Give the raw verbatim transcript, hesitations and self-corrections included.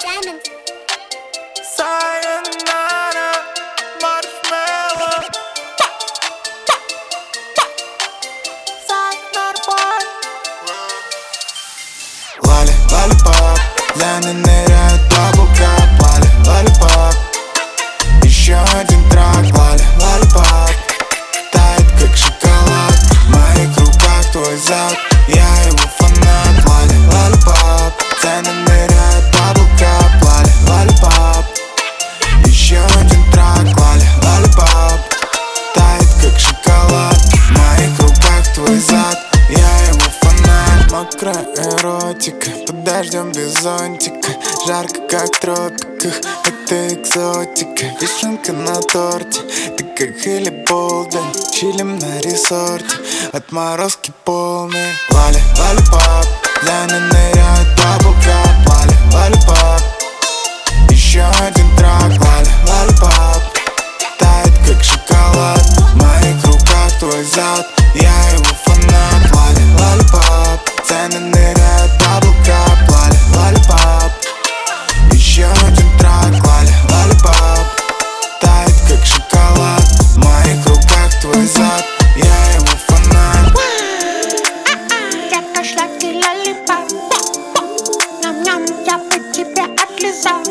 Diamond. Sayonara, marshmallow. Лали, лалипап, Лены ныряют в облака. Лали, лалипап, еще один трак. Лали, лалипап, тает как шоколад. В моих руках твой зад, я его фанат. Лали, лалипап, Лены ныряют в облака. Лали, лалипап, еще один трак. Лали, лалипап, тает как шоколад. В моих руках твой зад, я его фанат. Мокрая эротика, под дождем без зонтика. Жарко как в тропиках, это экзотика. Вишенка на торте, ты как Хелли Болден. Чилим на ресорте, отморозки полные. Лали, лалипап, Лены ныряют в облака. Лали, лалипап, еще один трак. Лали, лалипап, тает как шоколад. В моих руках твой зад, я его фанат. Лали, лалипап, Лены ныряют в облака. Лали, лалипап, еще один трак. Лали, лалипап, тает как шоколад. В моих руках твой зад, я его фанат. Я как сладкий лолипоп. Ням-ням, я бы тебя отлизал.